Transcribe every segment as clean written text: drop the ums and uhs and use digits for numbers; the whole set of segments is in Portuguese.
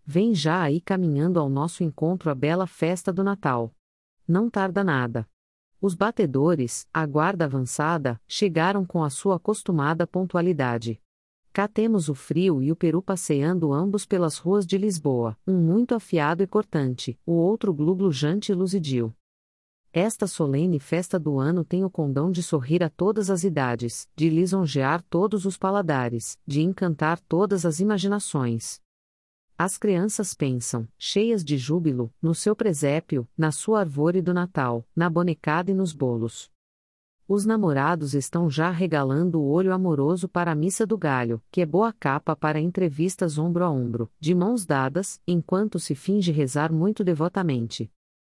Vem já aí caminhando ao nosso encontro a bela festa do Natal. Não tarda nada. Os batedores, a guarda avançada, chegaram com a sua acostumada pontualidade. Cá temos o frio e o peru passeando ambos pelas ruas de Lisboa, um muito afiado e cortante, o outro gluglujante e luzidio. Esta solene festa do ano tem o condão de sorrir a todas as idades, de lisonjear todos os paladares, de encantar todas as imaginações. As crianças pensam, cheias de júbilo, no seu presépio, na sua arvore do Natal, na bonecada e nos bolos. Os namorados estão já regalando o olho amoroso para a missa do galho, que é boa capa para entrevistas ombro a ombro, de mãos dadas, enquanto se finge rezar muito devotamente.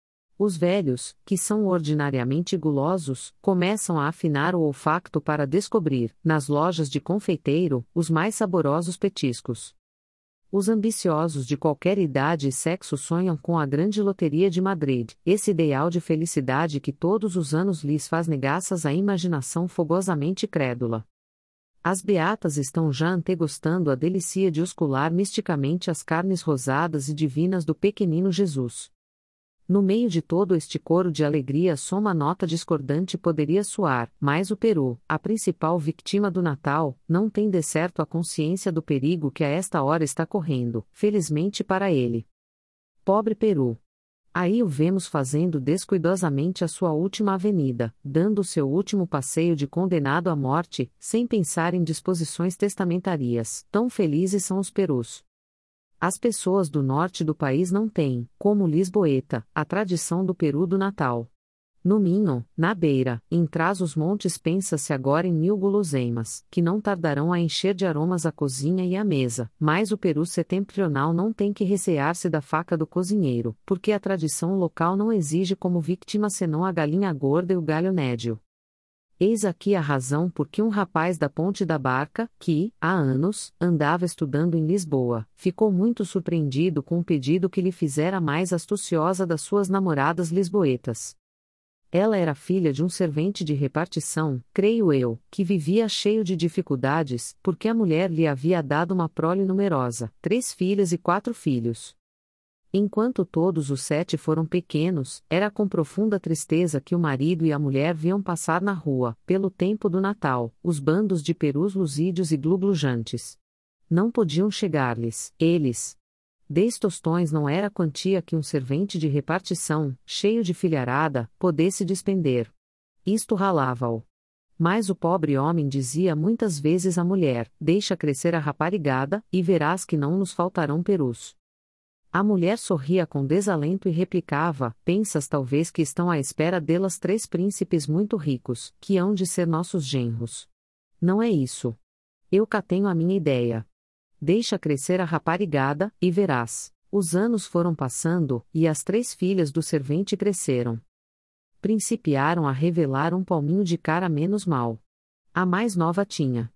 Os velhos, que são ordinariamente gulosos, começam a afinar o olfato para descobrir, nas lojas de confeiteiro, os mais saborosos petiscos. Os ambiciosos de qualquer idade e sexo sonham com a grande loteria de Madrid, esse ideal de felicidade que todos os anos lhes faz negaças à imaginação fogosamente crédula. As beatas estão já antegostando a delícia de oscular misticamente as carnes rosadas e divinas do pequenino Jesus. No meio de todo este coro de alegria só uma nota discordante poderia soar, mas o peru, a principal vítima do Natal, não tem de certo a consciência do perigo que a esta hora está correndo, felizmente para ele. Pobre peru! Aí o vemos fazendo descuidosamente a sua última avenida, dando o seu último passeio de condenado à morte, sem pensar em disposições testamentarias. Tão felizes são os perus. As pessoas do norte do país não têm, como Lisboeta, a tradição do peru do Natal. No Minho, na beira, em trás-os-montes pensa-se agora em 1000 guloseimas, que não tardarão a encher de aromas a cozinha e a mesa, mas o peru setentrional não tem que recear-se da faca do cozinheiro, porque a tradição local não exige como vítima senão a galinha gorda e o galho nédio. Eis aqui a razão por que um rapaz da Ponte da Barca, que, há anos, andava estudando em Lisboa, ficou muito surpreendido com o pedido que lhe fizera a mais astuciosa das suas namoradas lisboetas. Ela era filha de um servente de repartição, creio eu, que vivia cheio de dificuldades, porque a mulher lhe havia dado uma prole numerosa, 3 filhas e 4 filhos. Enquanto todos os 7 foram pequenos, era com profunda tristeza que o marido e a mulher viam passar na rua, pelo tempo do Natal, os bandos de perus lusídios e gluglujantes. Não podiam chegar-lhes, eles. 10 tostões não era a quantia que um servente de repartição, cheio de filharada, pudesse despender. Isto ralava-o. Mas o pobre homem dizia muitas vezes à mulher: deixa crescer a raparigada, e verás que não nos faltarão perus. A mulher sorria com desalento e replicava: pensas talvez que estão à espera delas 3 príncipes muito ricos, que hão de ser nossos genros. Não é isso. Eu cá tenho a minha ideia. Deixa crescer a raparigada, e verás. Os anos foram passando, e as 3 filhas do servente cresceram. Principiaram a revelar um palminho de cara menos mal. A mais nova tinha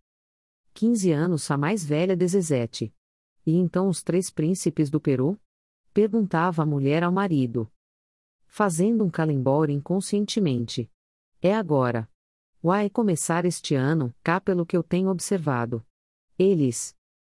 15 anos, a mais velha 17. E então os 3 príncipes do Peru? Perguntava a mulher ao marido. Fazendo um calimbore inconscientemente. É agora. Vai começar este ano, cá pelo que eu tenho observado. Eles.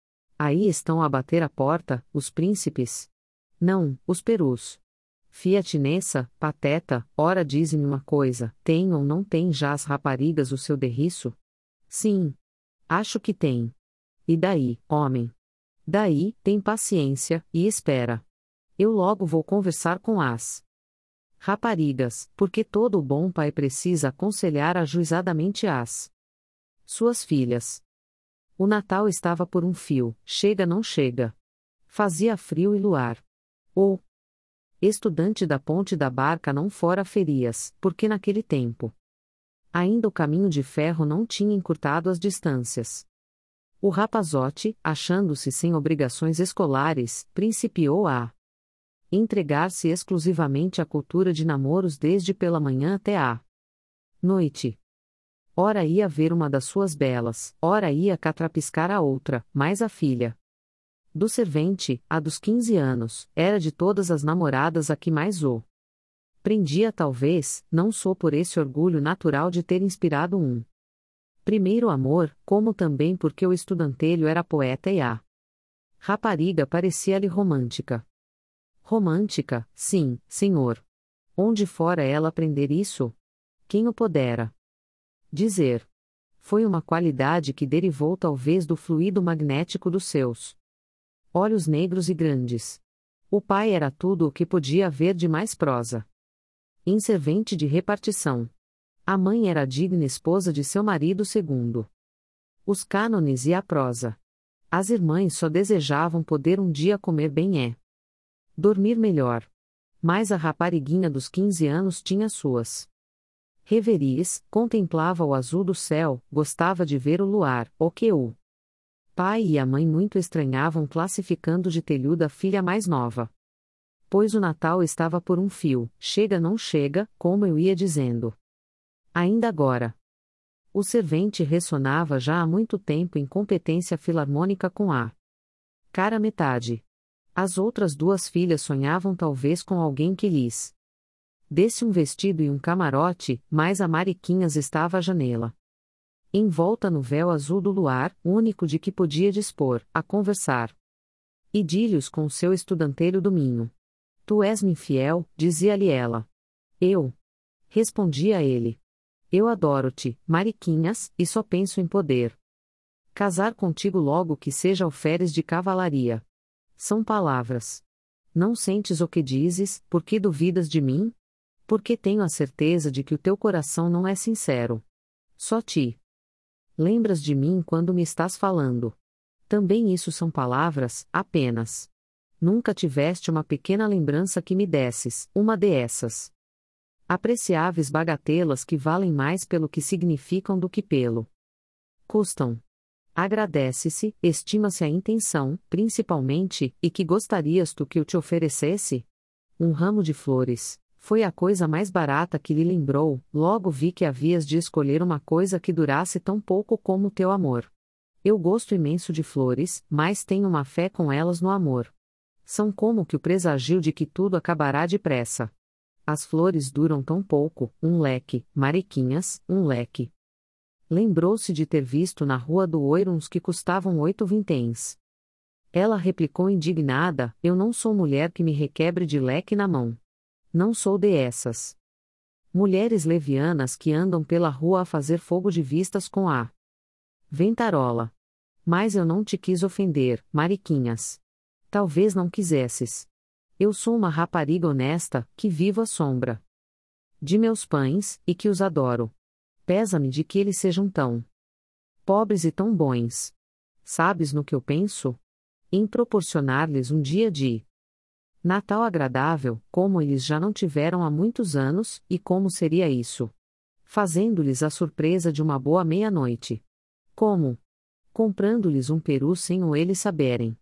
Aí estão a bater a porta, os príncipes. Não, os perus. Fiat nessa, pateta, ora dize-me uma coisa, tem ou não tem já as raparigas o seu derriço? Sim. Acho que tem. E daí, homem? Daí, tem paciência, e espera. Eu logo vou conversar com as raparigas, porque todo o bom pai precisa aconselhar ajuizadamente as suas filhas. O Natal estava por um fio, chega não chega. Fazia frio e luar. O estudante da Ponte da Barca não fora ferias, porque naquele tempo ainda o caminho de ferro não tinha encurtado as distâncias. O rapazote, achando-se sem obrigações escolares, principiou a entregar-se exclusivamente à cultura de namoros desde pela manhã até a noite. Ora ia ver uma das suas belas, ora ia catrapiscar a outra, mas a filha do servente, a dos 15 anos, era de todas as namoradas a que mais o prendia talvez, não só por esse orgulho natural de ter inspirado um primeiro amor, como também porque o estudantelho era poeta e a Rapariga parecia-lhe romântica. Romântica, sim, senhor. Onde fora ela aprender isso? Quem o pudera dizer? Foi uma qualidade que derivou talvez do fluido magnético dos seus olhos negros e grandes. O pai era tudo o que podia haver de mais prosa. Inservente de repartição. A mãe era a digna esposa de seu marido segundo os cânones e a prosa. As irmãs só desejavam poder um dia comer bem dormir melhor. Mas a rapariguinha dos 15 anos tinha suas reveries, contemplava o azul do céu, gostava de ver o luar, o que o pai e a mãe muito estranhavam, classificando de telhuda a filha mais nova. Pois o Natal estava por um fio, chega não chega, como eu ia dizendo. Ainda agora. O servente ressonava já há muito tempo em competência filarmônica com a cara metade. As outras duas filhas sonhavam talvez com alguém que lhes desse um vestido e um camarote, mas a Mariquinhas estava à janela, envolta no véu azul do luar, único de que podia dispor, a conversar idílios com seu estudanteiro Dominho. Tu és-me infiel, dizia-lhe ela. Eu. Respondia ele. Eu adoro-te, Mariquinhas, e só penso em poder casar contigo logo que seja alferes de cavalaria. São palavras. Não sentes o que dizes, porque duvidas de mim? Porque tenho a certeza de que o teu coração não é sincero. Só ti lembras de mim quando me estás falando. Também isso são palavras, apenas. Nunca tiveste uma pequena lembrança que me desses, uma dessas apreciáveis bagatelas que valem mais pelo que significam do que pelo custam. Agradece-se, estima-se a intenção, principalmente, e que gostarias tu que eu te oferecesse? Um ramo de flores. Foi a coisa mais barata que lhe lembrou, logo vi que havias de escolher uma coisa que durasse tão pouco como o teu amor. Eu gosto imenso de flores, mas tenho uma fé com elas no amor. São como que o presagio de que tudo acabará depressa. As flores duram tão pouco, um leque, Mariquinhas, um leque. Lembrou-se de ter visto na rua do Oiro uns que custavam 8 vinténs. Ela replicou indignada, eu não sou mulher que me requebre de leque na mão. Não sou dessas mulheres levianas que andam pela rua a fazer fogo de vistas com a ventarola. Mas eu não te quis ofender, Mariquinhas. Talvez não quisesses. Eu sou uma rapariga honesta, que vivo à sombra de meus pães, e que os adoro. Pesa-me de que eles sejam tão pobres e tão bons. Sabes no que eu penso? Em proporcionar-lhes um dia de Natal agradável, como eles já não tiveram há muitos anos, e como seria isso? Fazendo-lhes a surpresa de uma boa meia-noite. Como? Comprando-lhes um peru sem o eles saberem.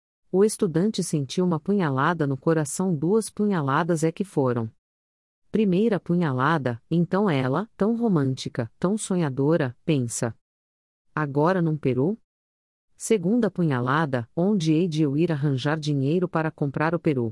O estudante sentiu uma punhalada no coração, 2 punhaladas é que foram. Primeira punhalada, então ela, tão romântica, tão sonhadora, pensa. Agora num peru? Segunda punhalada, onde hei de eu ir arranjar dinheiro para comprar o peru?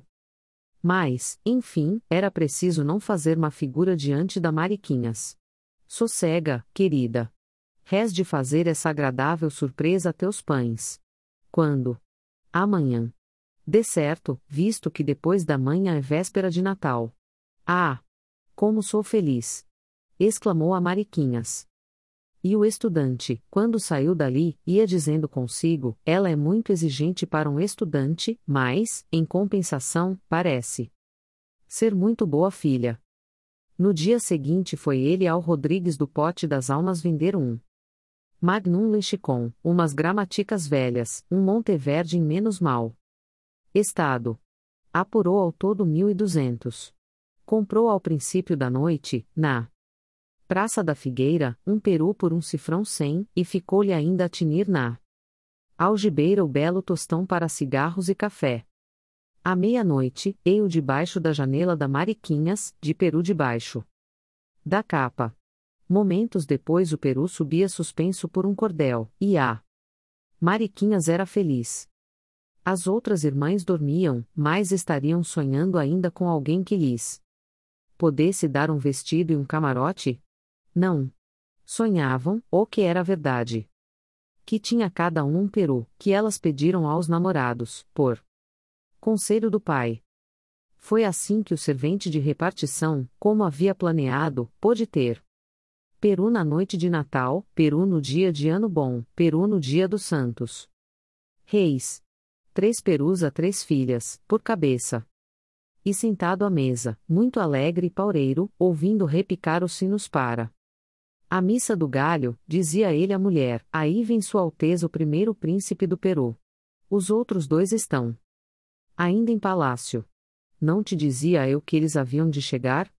Mas, enfim, era preciso não fazer má figura diante da Mariquinhas. Sossega, querida. Rés de fazer essa agradável surpresa a teus pães. Quando? Amanhã. De certo, visto que depois da manhã é véspera de Natal. Ah! Como sou feliz! Exclamou a Mariquinhas. E o estudante, quando saiu dali, ia dizendo consigo, ela é muito exigente para um estudante, mas, em compensação, parece ser muito boa filha. No dia seguinte foi ele ao Rodrigues do Pote das Almas vender um Magnum Lexicon, umas gramaticas velhas, um Monteverde em menos mal estado. Apurou ao todo 1.200. Comprou ao princípio da noite, na Praça da Figueira, um peru por um cifrão 100, e ficou-lhe ainda a tinir na algibeira o belo tostão para cigarros e café. À meia-noite, ei-o debaixo da janela da Mariquinhas, de peru debaixo da capa. Momentos depois o peru subia suspenso por um cordel, e a Mariquinhas era feliz. As outras irmãs dormiam, mas estariam sonhando ainda com alguém que lhes pudesse dar um vestido e um camarote? Não. Sonhavam, o que era verdade. que tinha cada um peru, que elas pediram aos namorados, por conselho do pai. Foi assim que o servente de repartição, como havia planeado, pôde ter peru na noite de Natal, peru no dia de Ano Bom, peru no dia dos Santos Reis. 3 perus a 3 filhas, por cabeça. E sentado à mesa, muito alegre e paureiro, ouvindo repicar os sinos para a missa do galho, dizia ele à mulher: aí vem Sua Alteza o primeiro príncipe do Peru. Os outros 2 estão ainda em palácio. Não te dizia eu que eles haviam de chegar?